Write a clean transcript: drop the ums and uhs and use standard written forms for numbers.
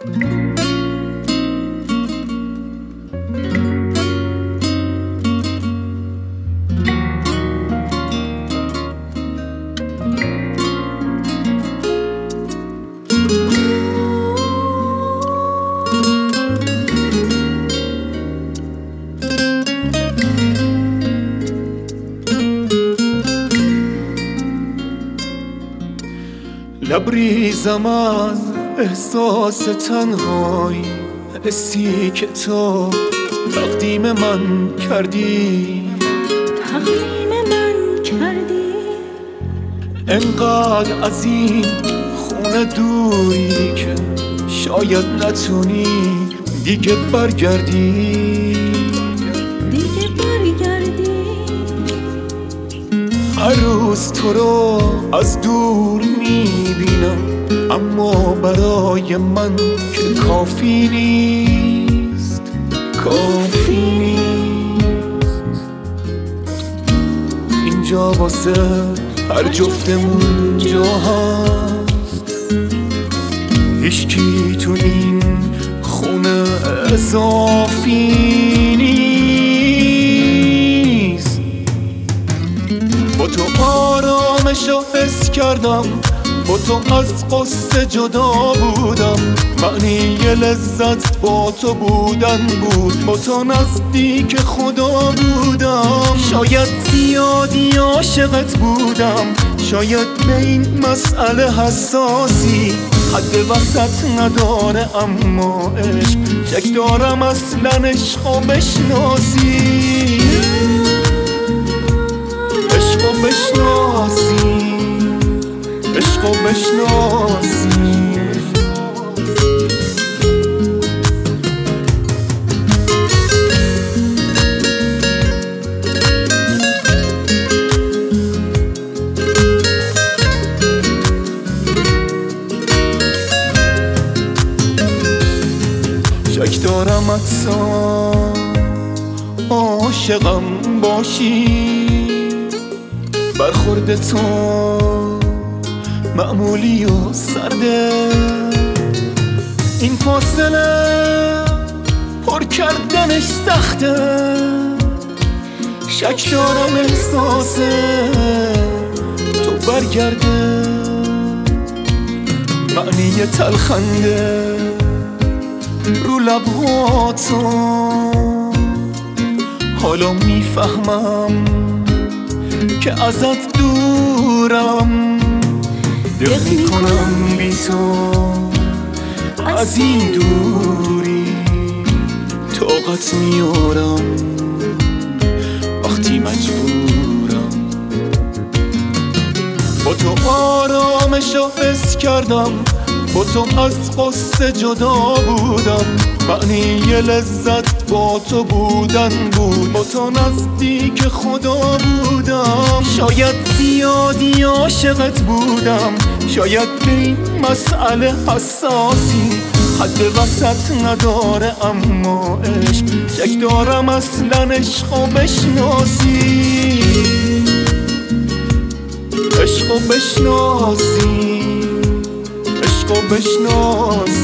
لبریزم از احساس تنهایی، حسی که تو تقدیم من کردی، انقدر از این خونه دوری که شاید نتونی دیگه برگردی. هر روز تو رو از دور میبینم، اما برای من که کافی نیست. اینجا واسه هر جفتمون جا هست، هیچکی تو این خونه اضافی نیست. با تو آرامشو حس کردم، با تو از قصه جدا بودم، معنی لذت با تو بودن بود، با تو نزدیک خدا بودم. شاید زیادی عاشقت بودم، شاید به این مسئله حساسی، حد وسط نداره، اما عشق شک دارم اصلا عشقو بشناسی، عشقو بشناسی، عشقو بشناسی. شک دارم اصلا عاشقم باشی، برخورد تو معمولی و سرده، این فاصله پر کردنش سخته. شک دارم احساس تو برگرده، معنی تلخنده رو لبهاتو. حالا میفهمم که ازت دورم، دق میکنم بی تو از این دوری، طاقت میارم وقتی مجبورم. با تو آرامشو حس کردم، با تو از قصه جدا بودم، معنی لذت با تو بودن بود، با تو نزدیک خدا بودم. شاید زیادی عاشقت بودم، شاید به این مسئله حساسی، حد وسط نداره، اما عشق شک دارم اصلا عشقو بشناسی، عشقو بشناسی، عشقو بشناسی.